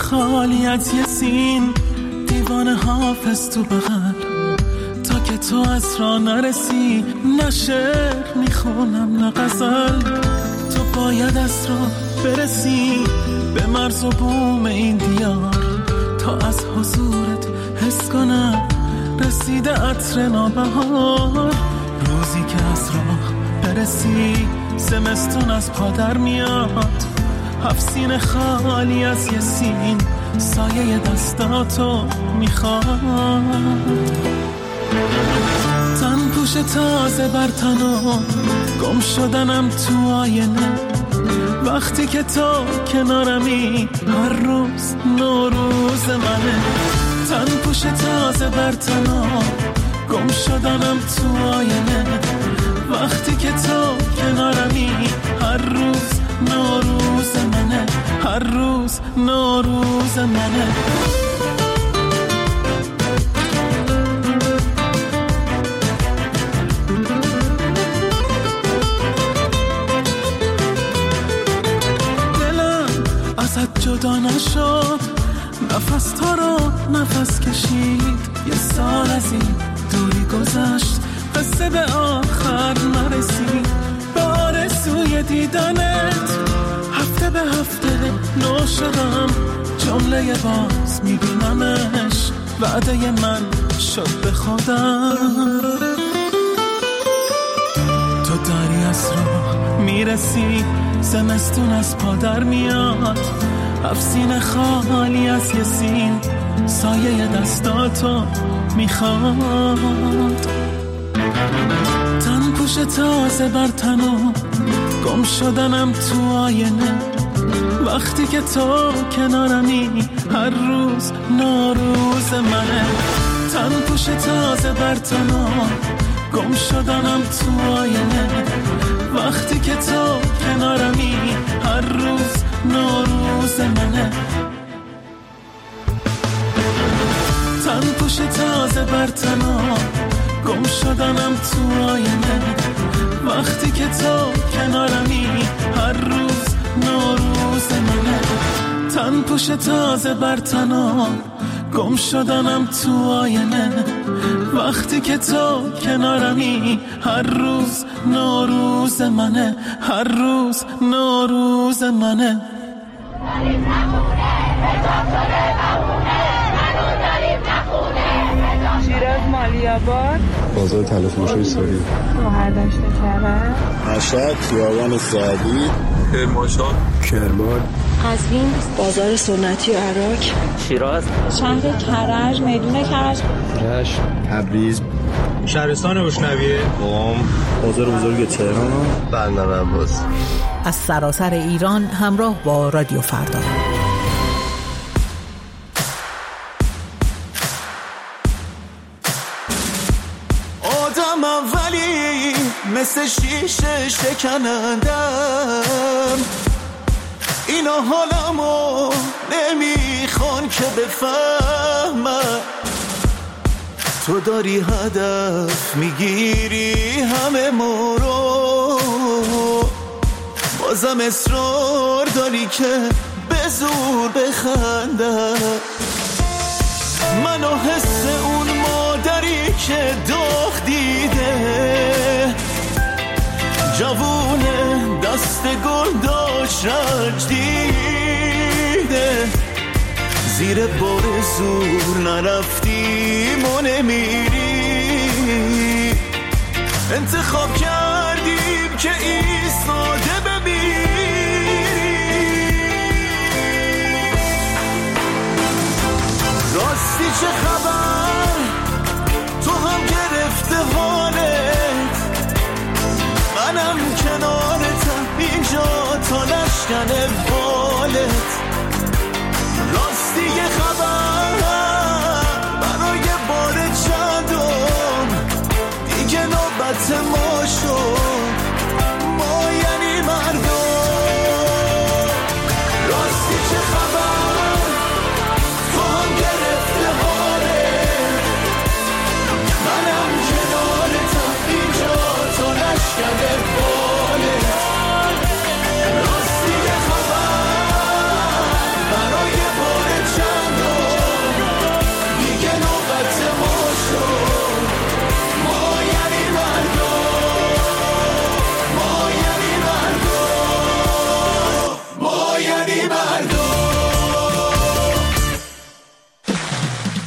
خالی از یه سین، دیوانه حافظ تو بغل، تا که تو از راه نرسی. نه شعر میخونم نه غزل، تو باید از راه برسی به مرز و بوم این دیار، تا از حضورت حس کنم رسیده عطر نابهار. روزی که از راه برسی زمستون از پادر میاد، 7 سینه خالی از یه سین، سایه دستاتو میخواد. تن پوش تازه بر تنم، گم شدنم تو آینه، وقتی که تو کنارمی هر روز نوروز منه. تن پوش تازه بر تنم، گم شدنم تو آینه، وقتی که تو کنارمی هر روز نوروز منه، هر روز نوروز منه. دلم ازت جدا نشد، نفس تا رو نفس کشید، یه سال از این دوری گذشت، قصه به آخر نرسید. به آرزوی دیدنت هفته به هفته نو شدم، جمله باز میبینمش، وعده من شد به خودم. تو داری از راه میرسی، زمستون از پادر میاد، 7 سینه خالی از یه سین، سایه دستاتو میخواد. تن پوش تازه بر تنم، گم شدنم تو آینه، وقتی که تو کنارمی هر روز نوروز منه. تن پوش تازه بر تنم، گم شدنم تو آینه، وقتی که تو کنارمی هر روز نوروز منه. تن پوش تازه بر تنم، گم شدنم تو آینه، وقتی که تو کنارمی هر روز نوروز منه. تن پوش تازه بر تنم، گم شدنم تو آینه، وقتی که تو کنارمی هر روز نوروز منه، هر روز نوروز منه. شیراز مالی‌آباد، بازار تلفروشی ساری، مهردشت کرج، مشهد خیابان سعدی، کرمانشاه، کرمان، قزوین بازار سنتی و عراق، شیراز، شهر کرج، میدون کرج، رشت، تبریز، شهرستان بشنویه، قم، بازار بزرگ تهران، بندر عباس. از سراسر ایران همراه با رادیو فردا. آدم اولی مثل شیشه شکنندم، اینا حالمو نمیخوان که بفهمم. تو داری هدف میگیری همه ما رو، بازم اصرار داری که به زور بخندم. منو حس اون مادری که داغ دیده، جوونه دست گل داشت رنج دیده، زیر بار زور نرفتیم و نمیری، انتخاب کردیم که ایستاده بمیری. راستی چه خبر؟ تو هم گرفته حالت، منم کنارتم اینجا تا نشکن بالت. راستی یه خبر برای بار چندم، دیگه نوبت ما شد، ما یعنی من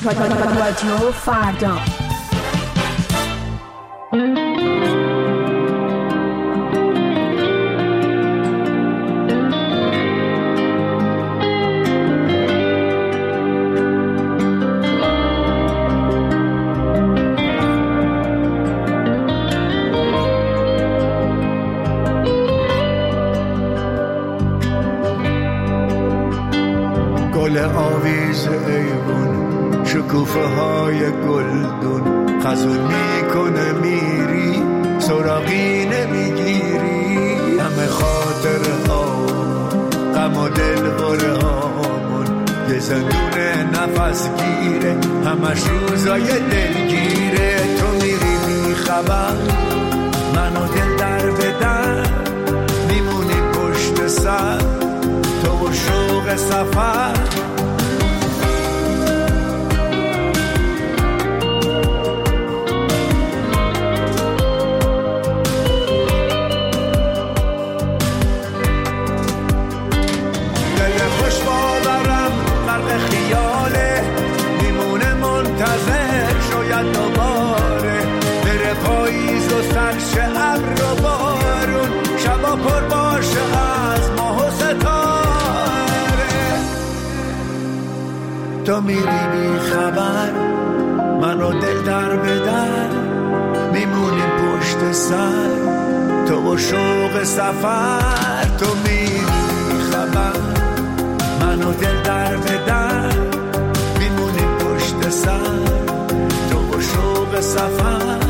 رادیو فردا. گل آویز ایوون شکوفه های گلدون خزون میکنه میری سراغی نمیگیری همه خاطر ها غم و دل بره هامون یه زندون نفس گیره همش روزای دلگیره تو میری بیخبر منو دل در بدن میمونی پشت سر تو و شوق سفر دل خوش باورم غرق خیاله میمونه منتظر شاید دوباره بره پاییز و سرش ابر و بارون شبا پر باشه از ماه و ستاره تو میری بی خبر منو دل در بدر میمونیم پشت سر تو و شوق سفر تو میری بی خبر منو دل در بدر میمونیم پشت سر تو و شوق سفر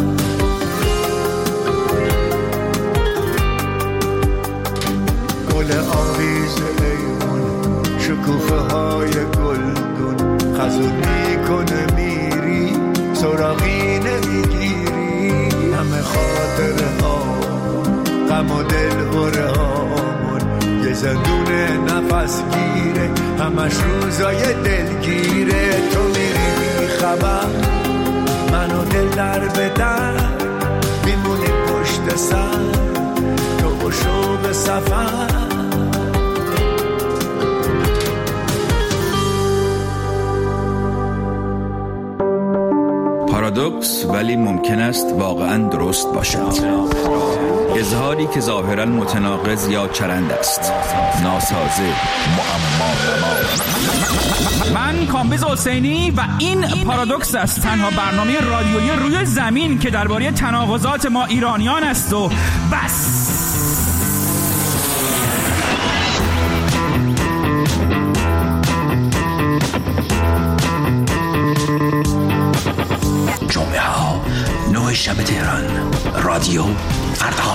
گل آویز ایوون شکوفه های گلدون خزون میکنه میری سراغی نمیگیری همه خاطره ها غم و دل بره هامون یه زندون نفس گیره همش روزای دلگیره تو میری بی خبر منو دل در بدر میمونی پشت سر تو و شوق سفر پارادوکس ولی ممکن است واقعاً درست باشد. اظهاری که ظاهراً متناقض یا چرند است. ناسازه، معما. من کامبیز حسینی و این پارادوکس است، تنها برنامه رادیویی روی زمین که درباره تناقضات ما ایرانیان است و بس. جمعه ها 9 شب تهران رادیو فردا.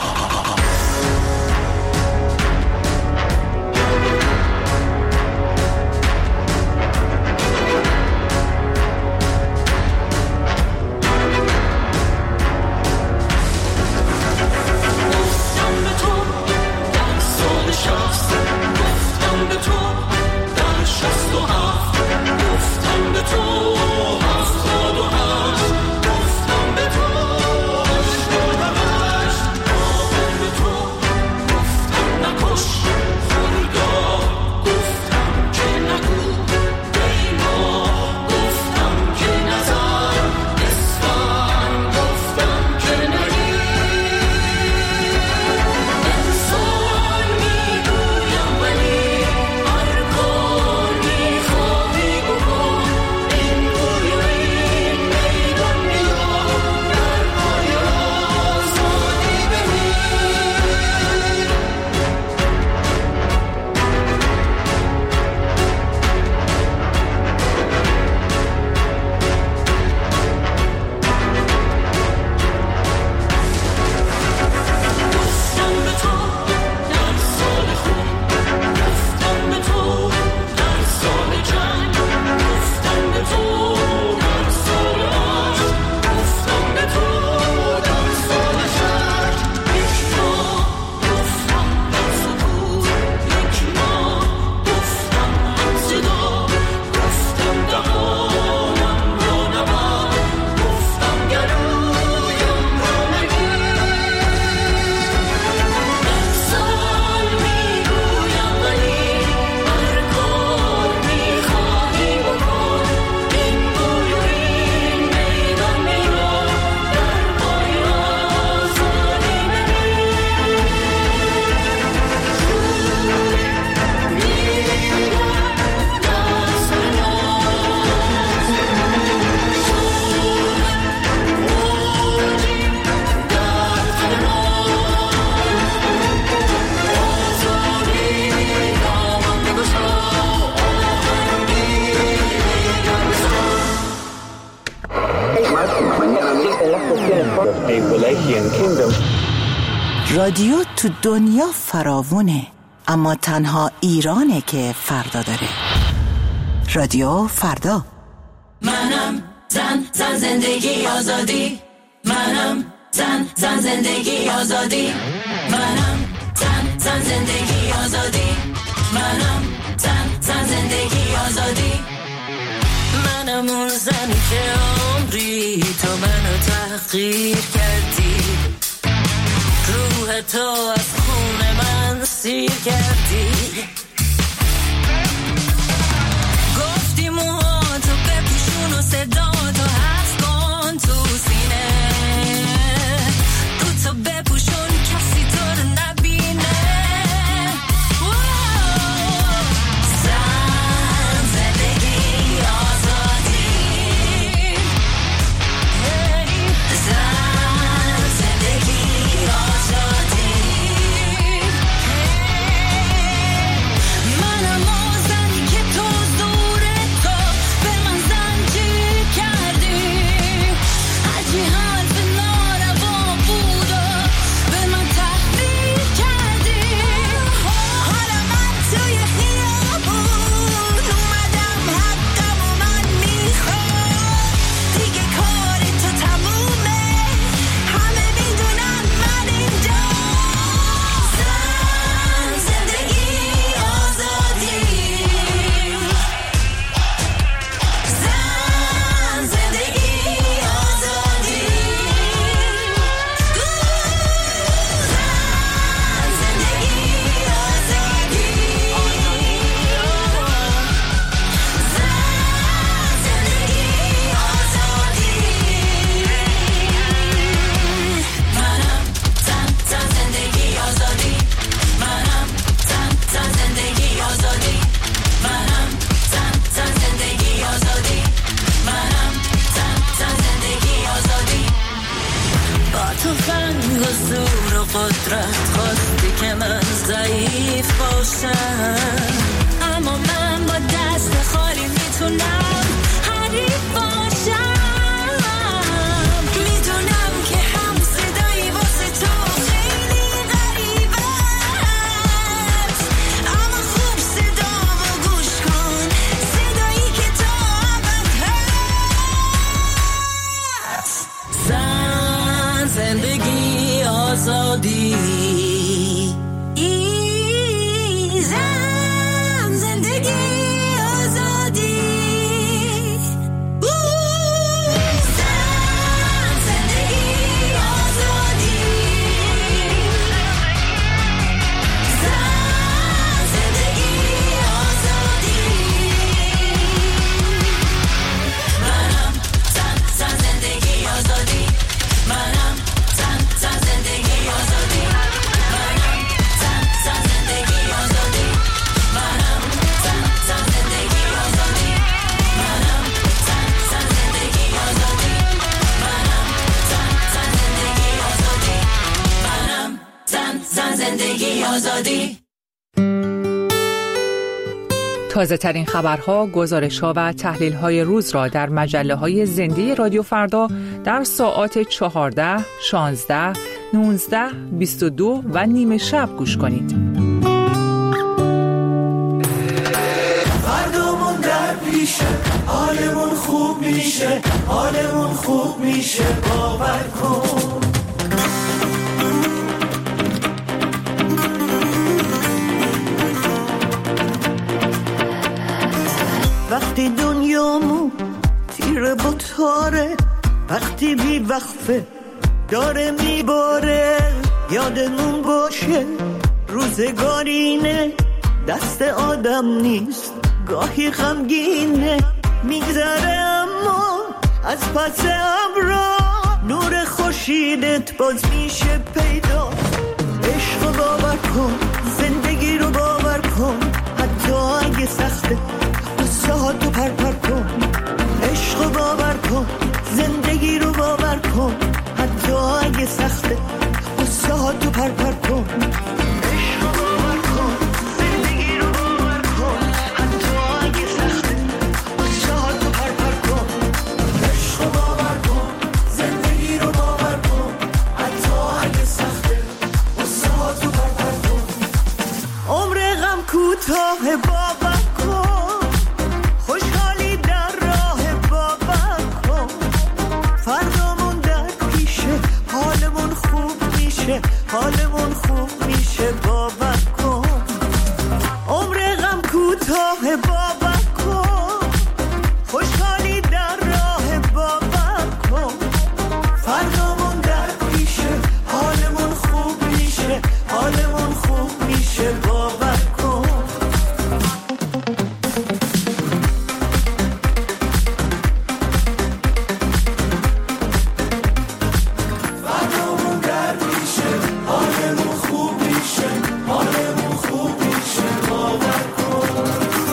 رادیو تو دنیا فراوونه، اما تنها ایرانه که فردا داره. رادیو فردا. منم زن زندگی آزادی، منم زن زندگی آزادی، منم زن زندگی آزادی، منم زن زندگی آزادی. منم اون زنی که عمری تو منو تحقیر کردی، روح تو از خون من سیر کردی، گفتی موهاتو بپوشون و صداتو حذف کن تو سینه، رو تو بپوشون کسی تو رو نبینه. زن زندگی آزادی، زن زندگی آزادی. منم اون زنی که تو زور تو به من زنجیر کردی، هرچی حرف ناروا بود و به من تحمیل کردی. حالا من توی خیابون اومدم، حقم و من میخوام، دیگه کار تو تمومه، همه میدونم من اینجا. زن زندگی آزادی، زن زندگی آزادی، زن زندگی آزادی، زن زندگی آزادی. منم زن زندگی آزادی، منم زن زندگی آزادی، منم زن زندگی آزادی، منم زن زندگی آزادی. با تو فنگ و زور و قدرت خواستی که من ضعیف باشم، اما من با دست خالی میتونم حریف باشم. میدونم که هم صدایی واسه تو خیلی غریبه است، اما خوب صدامو گوش کن، صدایی که تا ابد هست. زن زندگی آزادی، زن زندگی آزادی، زن زندگی آزادی، زن زندگی آزادی. منم زن زندگی آزادی، منم زن زندگی آزادی، منم زن زندگی آزادی، منم زن زندگی آزادی، منم زن زندگی آزادی، منم زن زندگی آزادی، منم زن زندگی آزادی. تازه ترین خبرها، گزارش‌ها و تحلیل‌های روز را در مجله‌های زنده رادیو فردا در ساعات 14، 16، 19، 22 و نیمه شب گوش کنید. فردامون در پیشه، حالمون خوب میشه، حالمون خوب میشه، باور کن. وقتی دنیامون تیره با تاره، وقتی بی وقفه داره میباره، یادمون باشه روزگارینه، دست آدم نیست، گاهی غمگینه، میگذره اما از پس ابرا نور خورشیدت باز میشه پیدا. عشق رو باور کن، زندگی رو باور کن، حتی اگه سخته قصه ها تو پر کن. عشق رو باور کن، زندگی رو باور کن، حتی اگه سخته قصه ها تو پر کن. عشق رو باور کن، زندگی رو باور کن، حتی اگه سخته قصه ها تو پر کن. عشق رو باور کن، زندگی رو باور کن، حتی اگه سخته قصه کوتاه باور کن، خوشحالی در راه باور کن، فردامون در پیشه، حالمون خوب میشه، حالمون خوب میشه، باور کن. عمر غم کوتاه باور کن، خوشحالی در راه باور کن، فردامون در پیشه، حالمون خوب میشه، حالمون خوب میشه، باور کن. فردامون در پیشه، حالمون خوب میشه، حالمون خوب میشه، باور کن.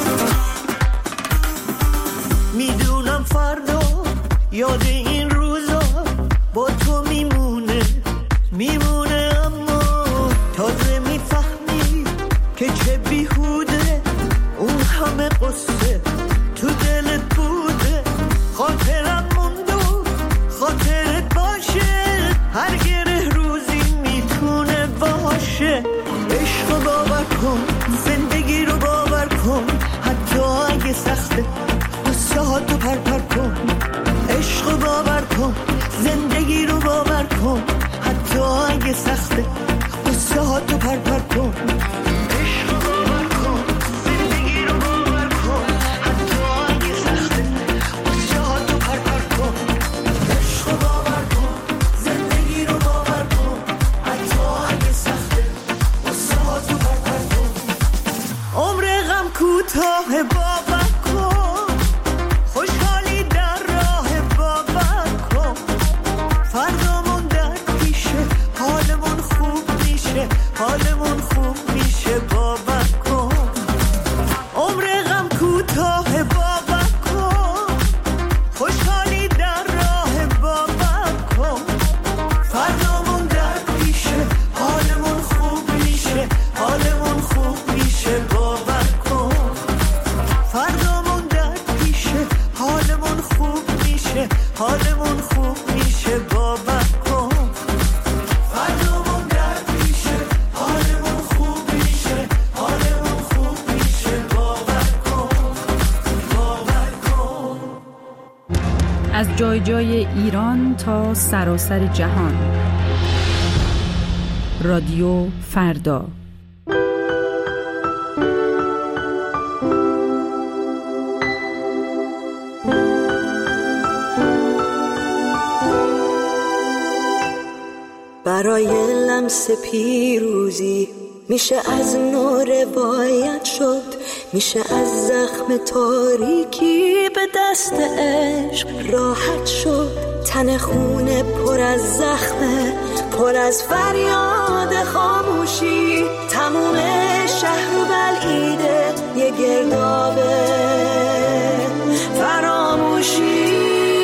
میدونم فردا یاد این روزا با تو میمونه، میمونه، اما تازه میفهمی که چه بیهوده اون همه قصه تو دلت بوده. خاطرم مونده، خاطرت باشه، هر گره روزی میتونه باشه. عشق باور کن، زندگی رو باور کن، حتی اگه سخته قصه ها تو پر کن. عشق باور کن، زندگی رو باور کن، حتی اگه سخته قصه ها تو پر کن. عشق باور کن، زندگی رو باور کن، حتی اگه سخته قصه ها تو پر کن. عشق باور کن، زندگی رو باور کن، حتی اگه سخته قصه ها تو پر کن. عمر غم کوتاه باور کن، خوشحالی در راه باور کن، فردامون در پیشه، حالمون خوب میشه، حالمون خوب میشه، باور کن. عمر غم کوتاه باور کن، خوشحالی در راه باور کن، فردامون در پیشه، حالمون خوب میشه، حالمون خوب میشه، باور کن. فردامون در پیشه، حالمون خوب میشه، حالمون خوب میشه، باور کن. فردامون در پیشه، حالمون خوب میشه، حالمون خوب میشه، باور کن، باور کن. از جای جای ایران تا سراسر جهان، رادیو فردا. برای لمس پیروزی میشه از نو روایت شد، میشه از زخم تاریکی به دست عشق راحت شد. تن خونه پر از زخمه، پر از فریاد خاموشی، تموم شهر و بلعیده یه گردابه فراموشی.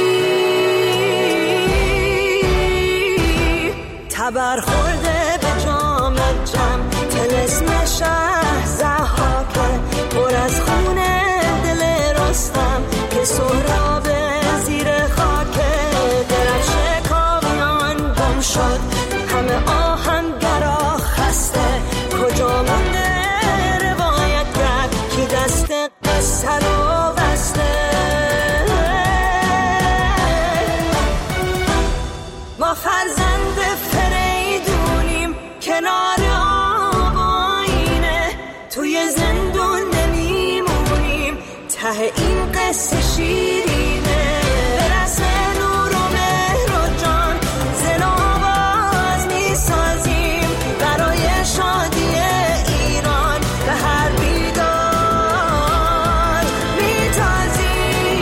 تبر خورده به جام جم، طلسم شهر ضحاکه، پر از خونه دل رستم که سهراب زیر خاکه. درفش کاویان گم شد، همه آهنگرا خسته، کجا مونده روایت گر کی دست قصه رو بسته. ما فرزند فریدونیم کنار آب آینه، توی زندون نمیمونیم، ته این قصه شیرینه. برسه نور و مهر و جان، زن و آواز میسازیم برای شادی ایران، به هر بیدار میتازیم.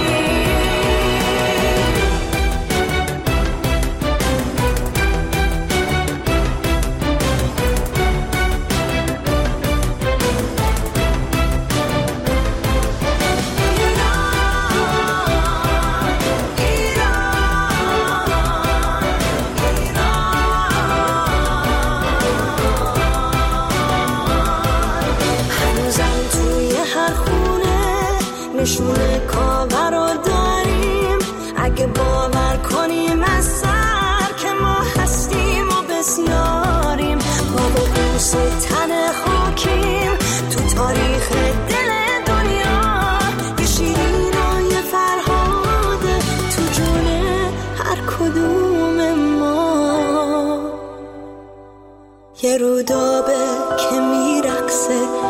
نشونه کاور رو داریم، اگه باور کنیم از سر که ما هستیم و بسیاریم. ما با بوس تن خاکیم، تو تاریخ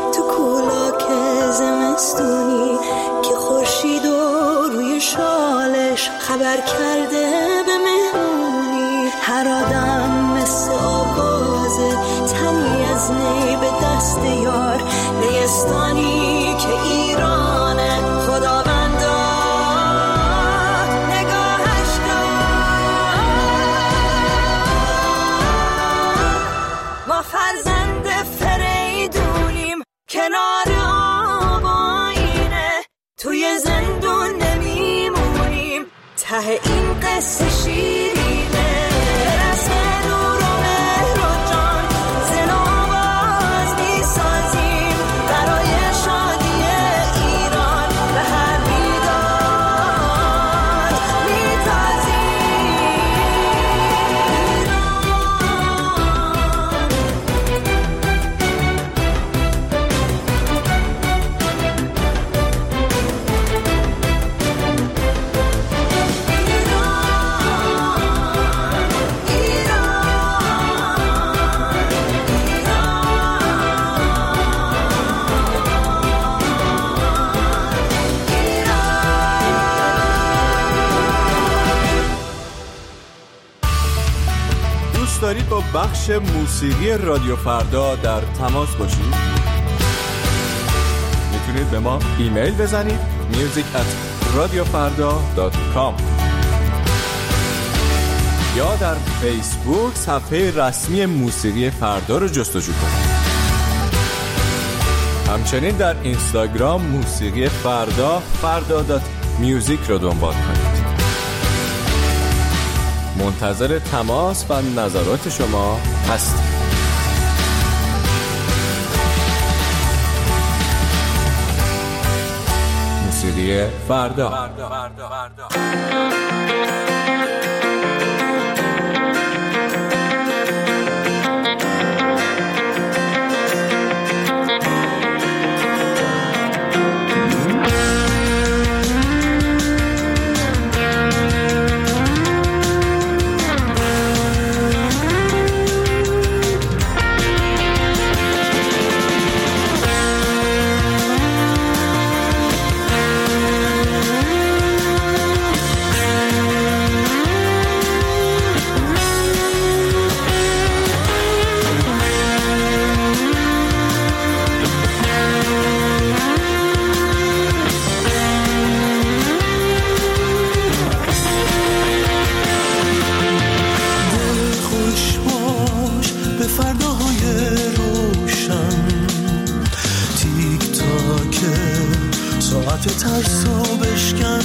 تو کولاک زمستونی که خورشید و روی شالش خبر کرده به مهمونی. هر آدم مثل آغازه، تنی از نی به دست یار، نیستانی که ایرانه خداوندا نگاهش دار. ما فرزند فریدونیم کنار آب آینه، توی زندون نمیمونیم، ته این قصه شیرینه. رسم نور و مهر و جان زن و آواز میسازیم، برای شادی ایران به هر بیداد دارید با بخش موسیقی رادیو فردا در تماس باشید؟ میتونید به ما ایمیل بزنید music@radiofarda.com یا در فیسبوک صفحه رسمی موسیقی فردا رو جستجو کنید. همچنین در اینستاگرام موسیقی فردا فردا.music رو دنبال کنید. منتظر تماس و نظرات شما هستیم. موسیقی فردا. ترسو بشکن،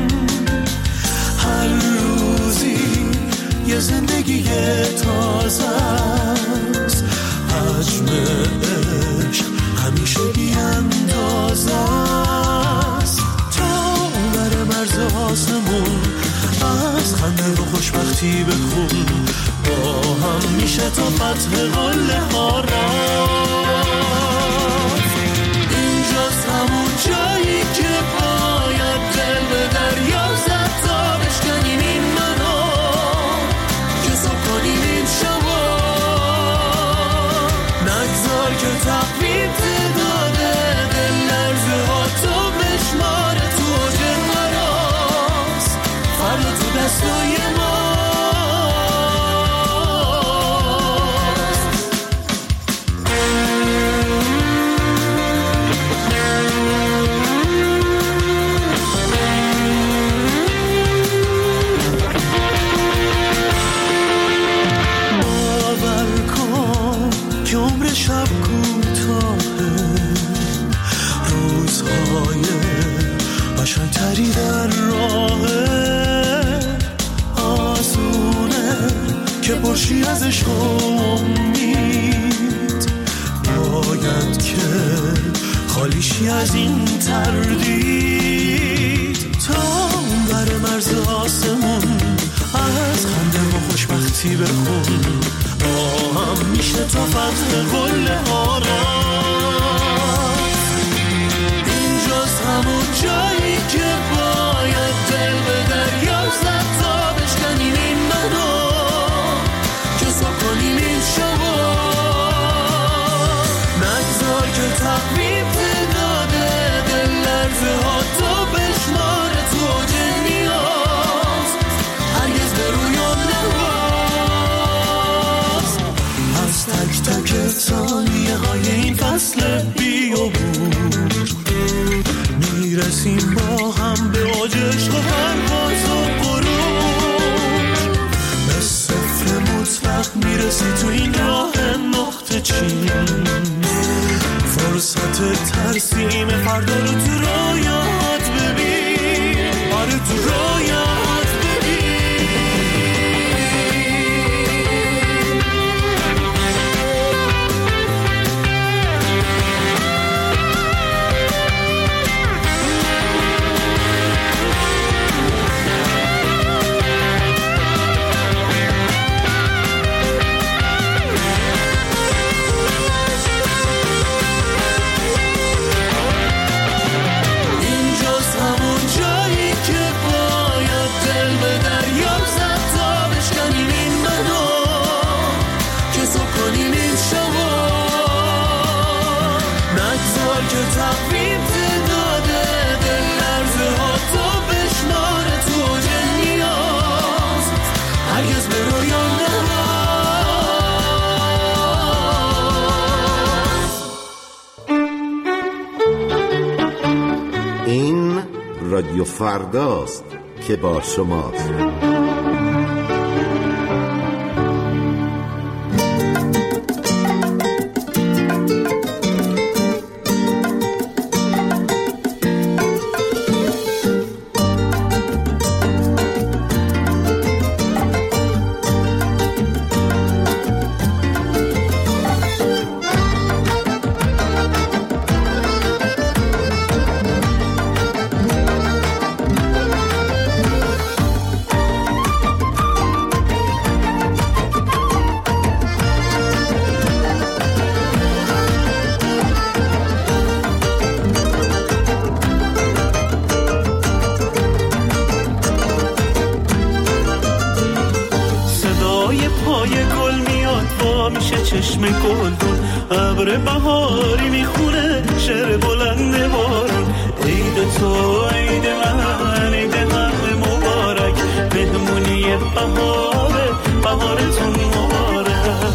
هر روزی یه زندگی تازه است، حجم عشق همیشه بی‌اندازه است. تا بر مرز آسمون از خنده و خوشبختی بخون، با هم میشه تا فتح قله ها رفت. اینجاست همون جایی که باید دل به دریا زد تا بشکنیم این منو، که صبح کنیم این شبا. نگذار که تقویم تعداده دل لرزه ها تو بشماره، تو اوج مراست فردا تو دستای ما. شب کوتاهه، روزهای قشنگتری در راهه، آسونه که پرشی از عشق و امید، باید که خالیشی از این تردید. تا اون بر مرز آسمون از خنده و خوشبختی بخون، با هم میشه تا فتح قله ها رفت. اینجاست همون جایی که باید دل به دریا زد تا بشکنیم این منو، که صبح کنیم این شبا. نگذار که فصل بیابون میرسیم با هم به اوج عشق و پرواز و غرور به صفر مطلق میرسی تو این راه نقطه چین فرصت ترسیم فردا رو تو رویات ببین آره تو رویات ببین این رادیو فرداست که با شماست. چشم گلدون ابر بهاری میخونه شعر بلند بارون عید تو عید من عید همه مبارک مهمونی بهاره بهارتون مبارک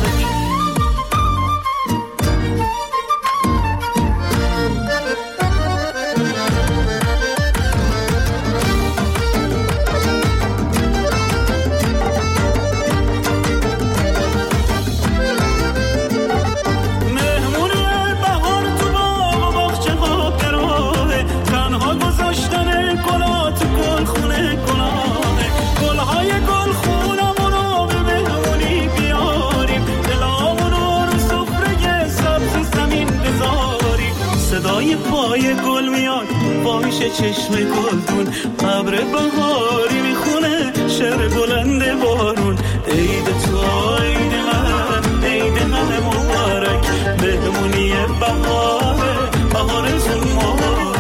پای گل میاد با میشه چشم گلدون ابر بهاری میخونه شعر بلند بارون عید تو عید من عید همه مبارک مهمونی بهاره بهارتون مبارک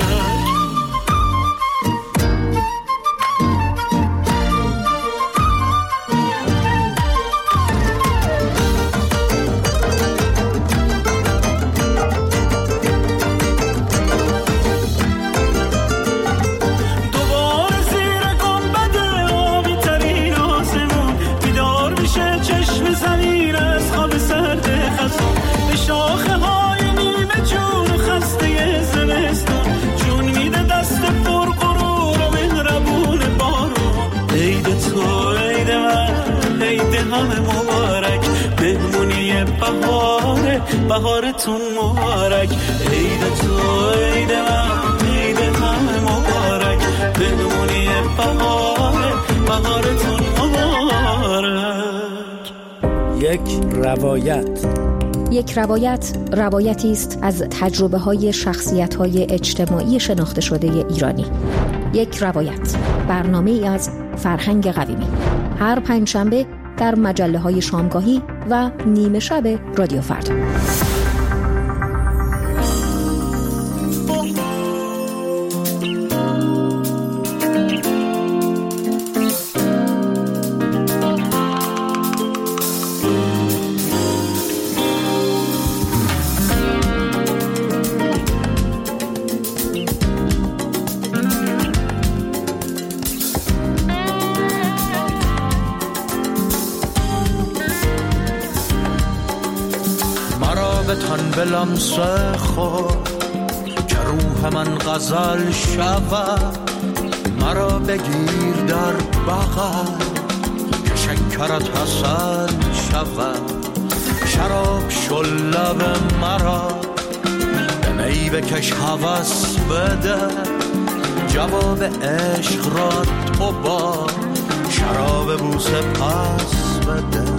همه مبارک مهمونی بهاره بهارتون مبارک عید تو عید من عید همه مبارک مهمونی بهاره بهارتون مبارک. یک روایت روایتی است از تجربه‌های شخصیت‌های اجتماعی شناخته شده ایرانی. یک روایت برنامه‌ای از فرهنگ قویمی هر پنجشنبه در مجله‌های شامگاهی و نیمه شب رادیو فردا. لمس خود که روح من غزل شود، مرا بگیر در بغل که شکرت حسن شود. شراب شل لب مرا به می بکش هوس بده، جواب عشق را تو با شراب بوسه پس بده.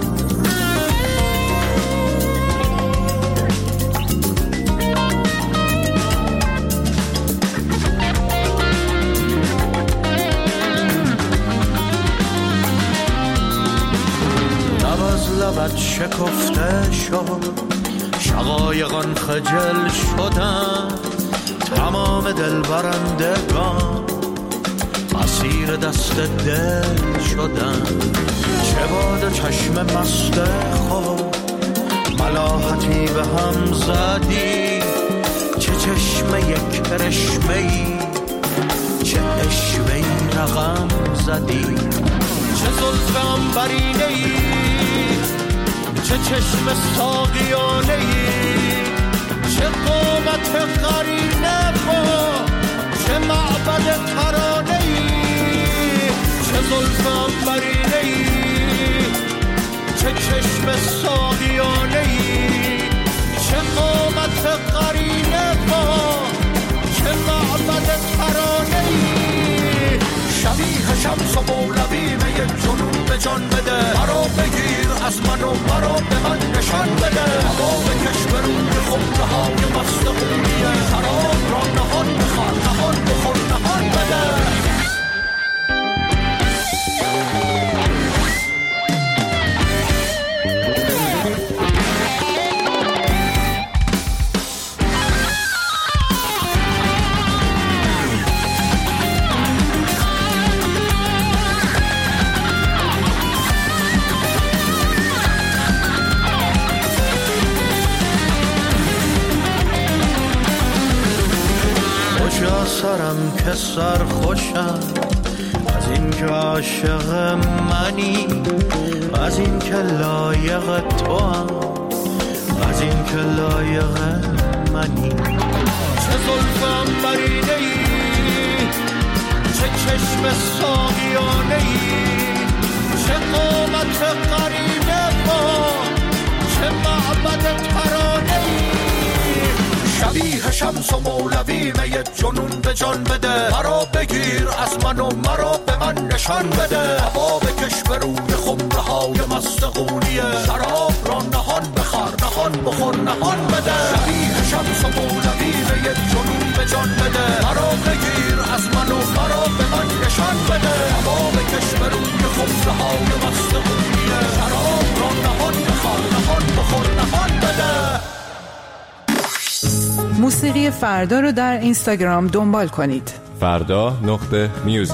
لبت شکفته شد، شقایقان خجل شدن، تمام دل برندگان اسیر دست دل شدن. چه باد چشم مست خود ملاحتی به هم زدی، چه چشم یک کرشمه‌ای، چه اشوه‌ای رقم زدی. چه زلف عنبرینه‌ای، چه چشم ساقیانه‌ای، چه قامت قرینه با چه معبد ترانه‌ای. چه زلف عنبرینه‌ای، چه چشم ساقیانه‌ای، چه قامت قرینه با چه معبد ترانه‌ای. شبیه شمس و مولویم یک جنون به جان بده، مرا بگیر از من و مرا به من نشان بده. هوا بکش به روی خمره های مست خونیه، شراب را نهان بخور نهان بخور نهان بده. سرم که سر خوشم از این که عاشق منی، از این که لایق تو هم، از این که لایق منی. چه زلف عنبرینه‌ای، چه چشم ساقیانه‌ای، چه قامت قرینه با چه معبد ترانه‌ای. شبیه شمس و مولویم یک جنون به جان بده، مرا بگیر از من و مرا به من نشان بده. هوا بکش به روی خمره های مست خونیه، شراب را نهان بخور نهان بخور نهان بده. شبیه شمس و مولویم یک جنون به جان بده، مرا بگیر از من و مرا به من نشان بده. هوا بکش به روی خمره های مست خونیه، شراب را نهان بخور نهان بخور نهان بده. موسیقی فردا رو در اینستاگرام دنبال کنید. فردا.music.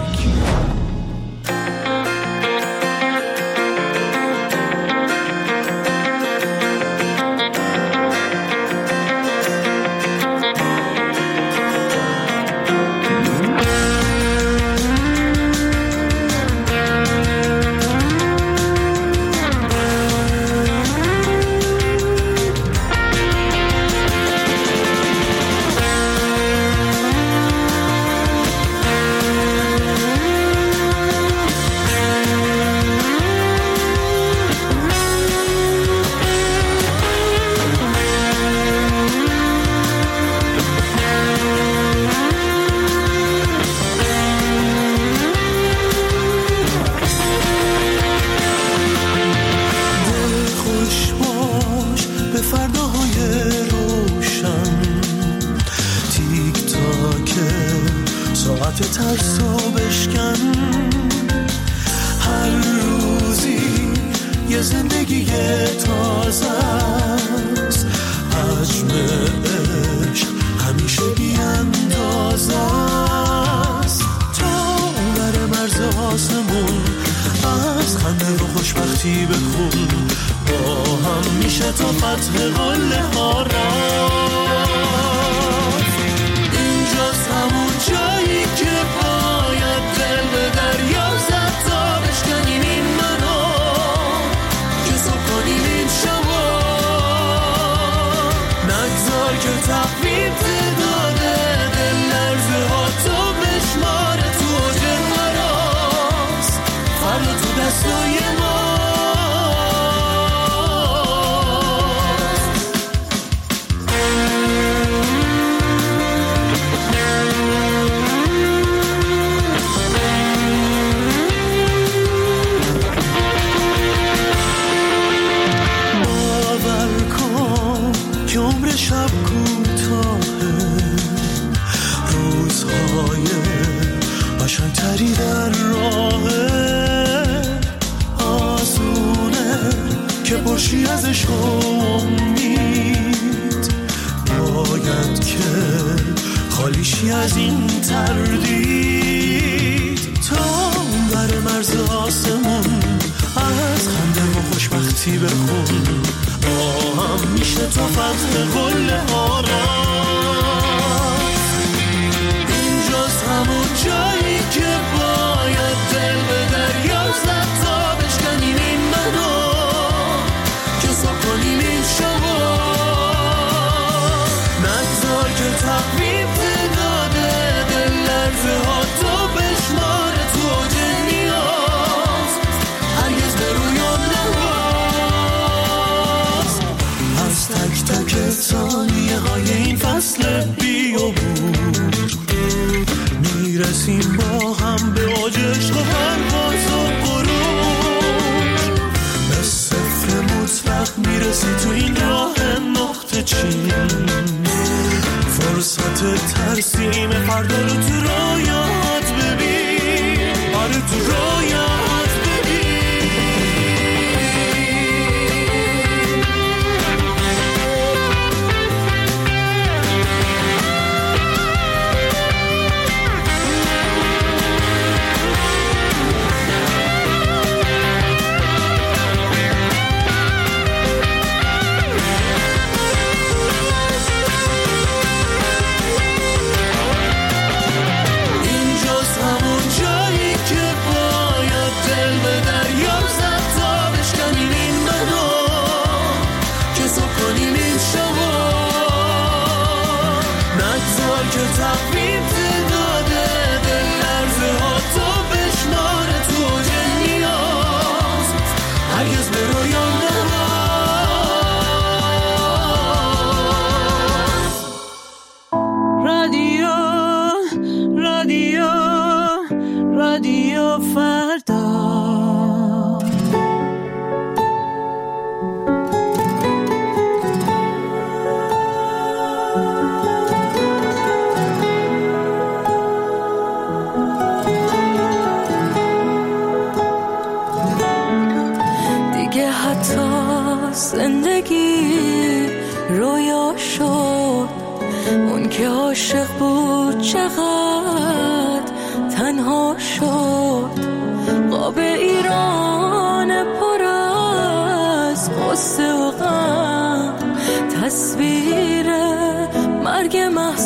ترسو بشکن، هر روزی یه زندگی تازه است، حجم عشق همیشه بی‌اندازه است. تا بر مرز آسمون از خنده و خوشبختی بخون، با هم میشه تا فتح قله ها رفت. اینجاست همون جایی که باید دل به دریا زد تا بشکنیم این منو، که صبح کنیم این شبا، نگذار چی از این تردید تا اون بر مرز آسمون از خنده و خوشبختی بخون با هم میشه تو فتح قل آرام اینجاست همون جایی که باید دل به دریا زد تا بشکنیم این منو که صبح کنیم این شما نگذار که تقویم داده دل لرزه ها تو بشمار تو اوج نیاز هرگز به رویان نواز از تک تک ثانیه های این فصل بیابون میرسیم با هم به اوج عشق و پرواز و غروج به صفر مطلق میرسی تو این راه نقطه چین فرصت ترسیم فردا رو تو رویات ببین آره تو رویات ببین رادیو فردا دیگه حتی زندگی رویا شد اون که عاشق بود چقدر تنها شد قاب ایران پر از غصه و غم تصویر مرگ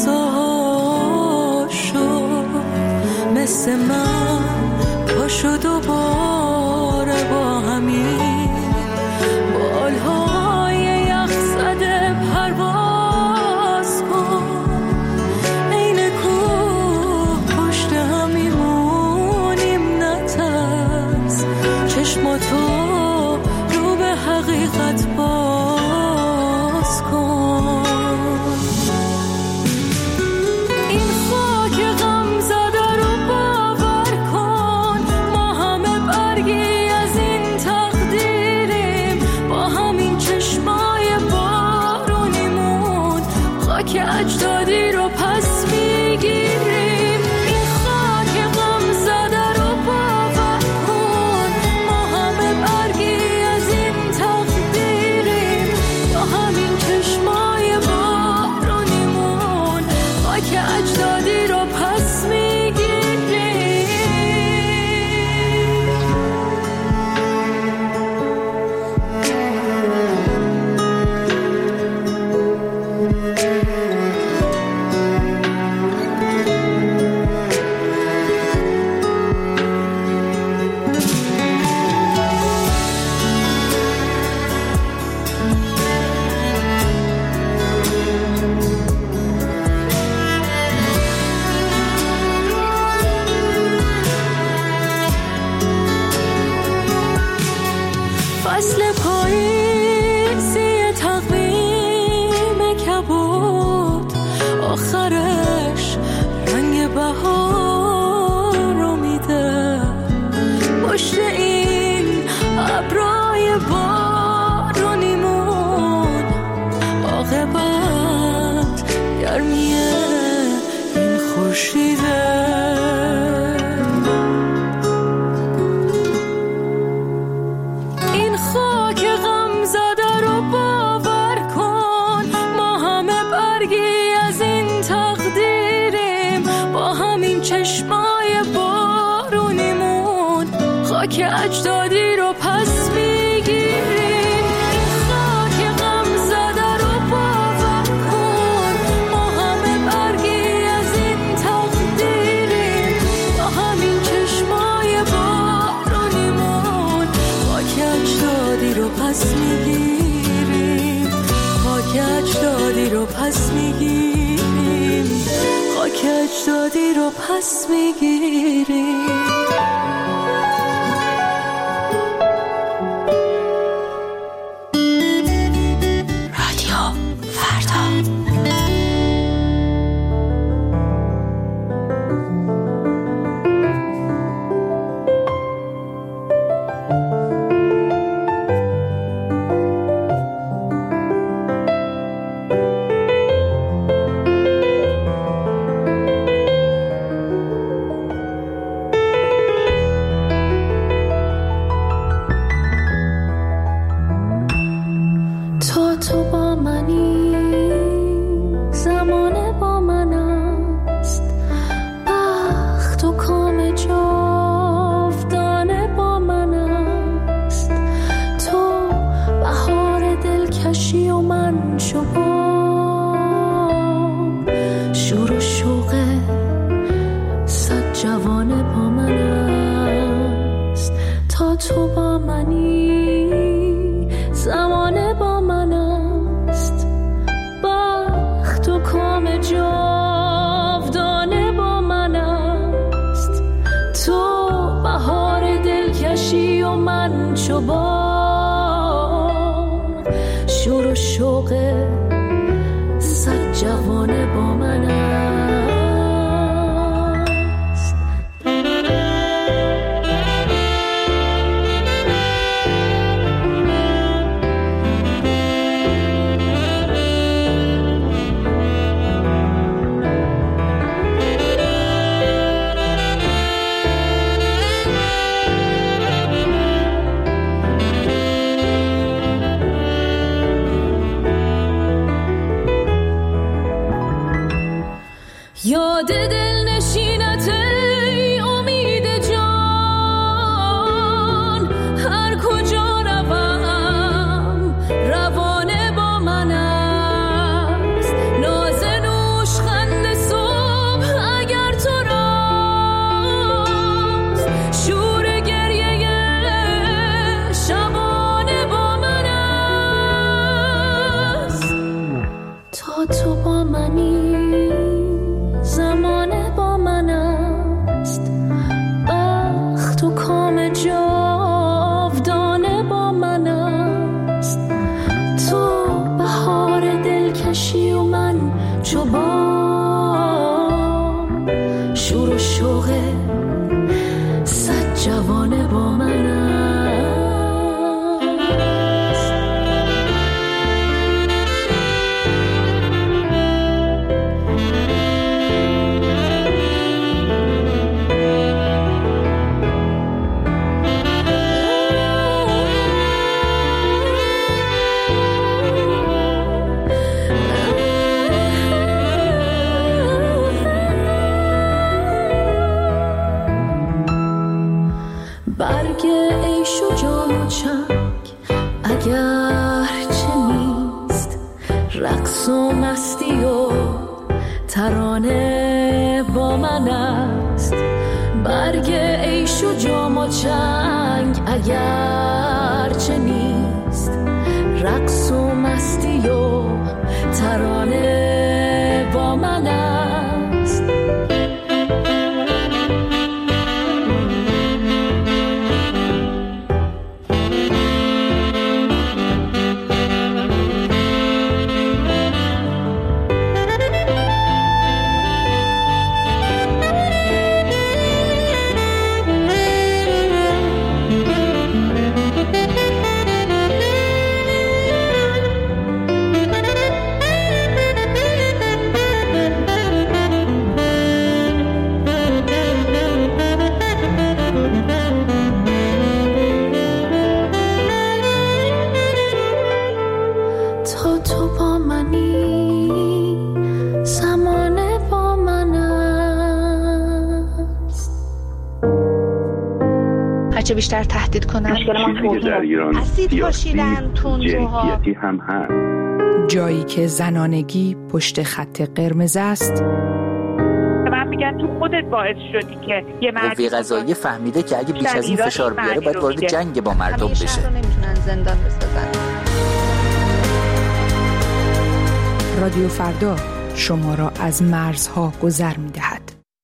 مهسا شد مثل من پاشو دوباره با همین بالهای یخ زده پرواز کن این کوه پشت هم میمونیم نترس چشماتو رو به حقیقت باز کن این خاک غم زده رو باور کن ما همه برگی از این تقدیریم با همین چشمای بارونیمون خاک اجدادی رو پس میگیریم این خاک غم زده رو باور کن ما همه برگی از این تقدیریم با همین چشمای بارونیمون خاک اجدادی رو پس میگیریم فصل پاییزی تقویم کبود آخرش رنگ بهار رو میده پشت این ابرای بارونیمون عاقبت گرمی این خورشیده اجدادی رو پس میگیریم. این خاک غم زده رو باور کن، ما همه برگی از این تقدیریم. با همین چشمای بارونیمون خاک اجدادی رو پس میگیریم. خاک اجدادی رو پس میگیریم. خاک اجدادی رو پس میگیریم. تو با منی، زمانه با من است، بخت و کام جاودانه با من است. تو بهار دلکشی و من شباب، شور و شوق صد جوانه با من است. تا تو با منی، زمانه با من است، بخت و کام جاودانه با من است. تو بهار دلکشی و من چوبان، شور و شوق صد جوانه با من است. یاد دل نشینت ای امید جان، هر کجا روم روانه با من است. ناز نوش خند صبح اگر تو راست، شور گریه شبانه با من است. تا تو با منی، زمانه با من است، بخت و کام جاودانه با من است. تو بهار دلکشی و من چوبان، شور و شوق صد جوانه با من است. برگ عیش و جام و چنگ اگر چه نیست، رقص و مستی و ترانه با من است. برگ عیش و جام و چنگ اگر چه نیست، رقص و مستی و ترانه با من است. هرچه بیشتر تهدید کنن. چیزی که در ایران اسید پاشیدن، تندروها، جنسیتی هم هست. جایی که زنانگی پشت خط قرمز است. من میگن تو خودت باعث شدی که یه قوه قضاییه فهمیده که اگه بیش از این فشار بیاره باید وارد جنگ با مردم بشه. نمیتونن زندان بسازن. رادیو فردا شما را از مرزها گذر می‌دهد.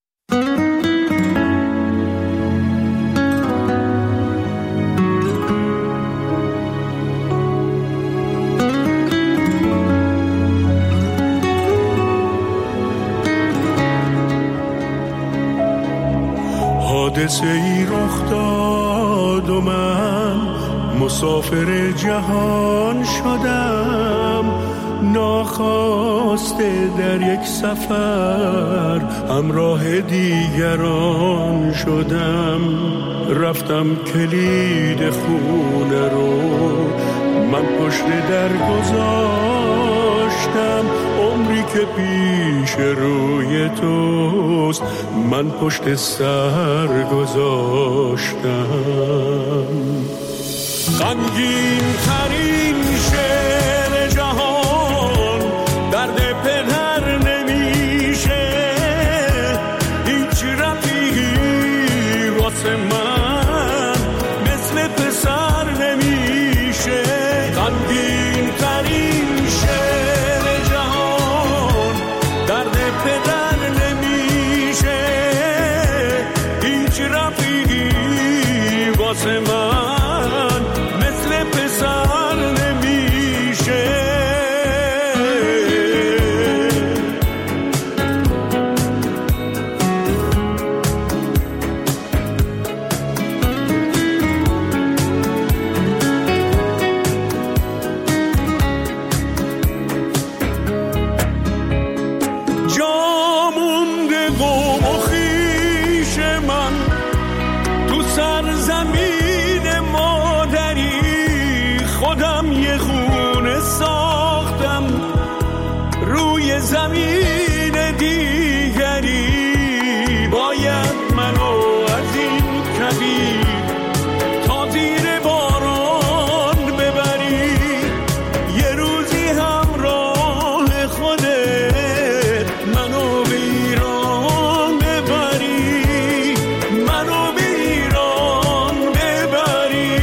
حادثه ای رخ داد و من مسافر جهان شدم، ناخواسته در یک سفر همراه دیگران شدم. رفتم کلید خونه رو من پشت در گذاشتم، عمری که پیش روی توست من پشت سر گذاشتم. غمگین ترین شعر جهان درد پدر نمیشه، هیچ رفیقی واسه من مثل پسر نمیشه. غمگین ترین شعر جهان درد پدر نمیشه، هیچ رفیقی واسه من پسر نمیشه. جا مونده قوم و خویش من تو سرزمین مادری، خودم یه خونه ساختم روی زمین دیگری. باید منو از این کویر تا زیر باران ببری، یه روزی همراه خودت منو به ایران ببری، منو به ایران ببری.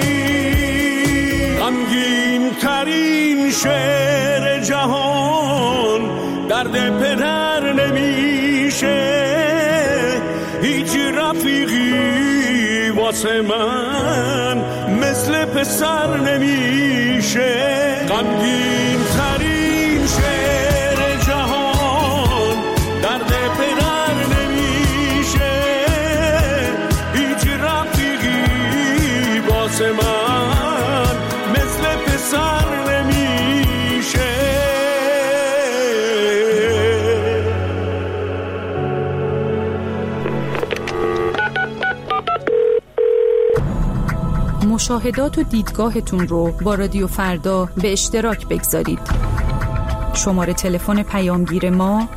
غمگین ترین شعر جهان درد پدر نمیشه، هیچ رفیقی واسه من مثل پسر نمیشه. غمگین ترین شعر جهان درد پدر نمیشه، هیچ رفیقی واسه من مثل پسر نمیشه. مشاهدات و دیدگاهتون رو با رادیو فردا به اشتراک بگذارید. شماره تلفن پیامگیر ما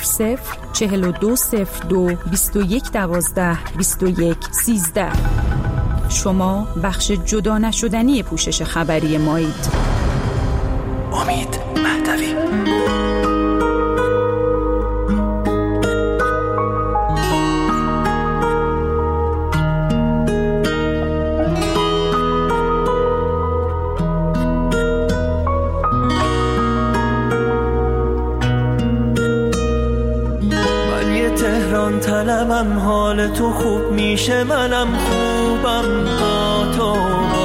004202 2112 2113. شما بخش جدا نشدنی پوشش خبری مایید. امید مهدوی. طلبم حال تو خوب میشه، منم خوبم با تو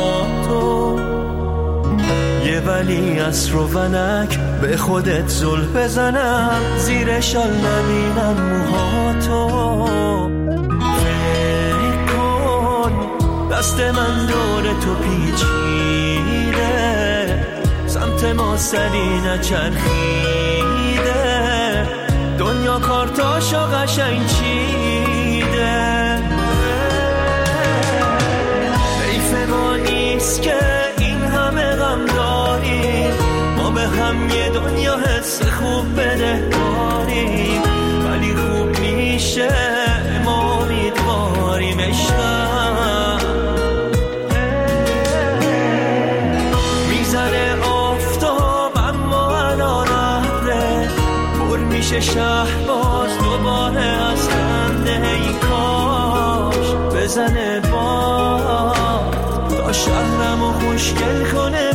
یه ولی عصر و ونک به خودت زل بزنم، زیر شال نبینم موهاتو. فکر کن دست من دور تو پیچیده، سمت ما سری نچرخیده، دنیا کارتاشو قشنگ چیده. حیف ما نیست که این همه غم داریم، ما به هم یه دنیا حس خوب بده داریم، ولی خوب میشه ما امیدواریم عشقم. بزنه باد تا شهرمو خوشگل کنه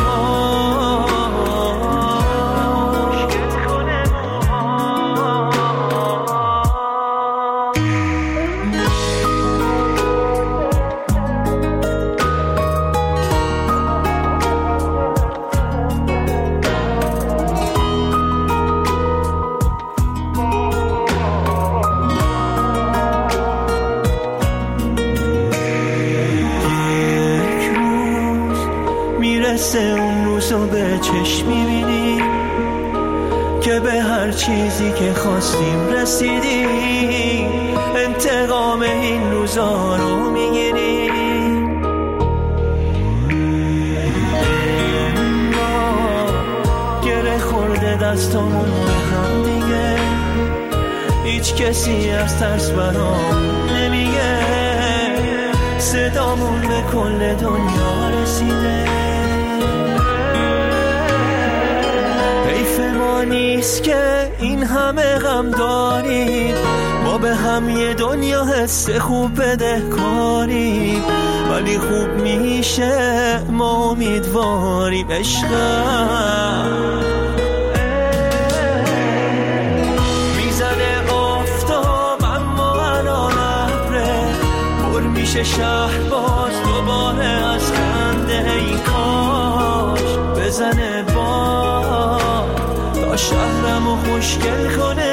اون روزو به چشم میبینیم که به هر چیزی که خواستیم رسیدیم، انتقام این روزا رو میگیریم. گره خورده دستامون به هم دیگه، هیچ کسی از ترس برام نمیگه، صدامون به کل دنیا رسیده. ما نیست که این همه غم داریم، ما به هم یه دنیا حس خوب بده کاریم، ولی خوب میشه ما امیدواریم. عشقم میزنه آفتاب اما الان ابره، پر میشه شهر باز دوباره از خنده. این کاش بزنه باد تا شهرمو خوشگل کنه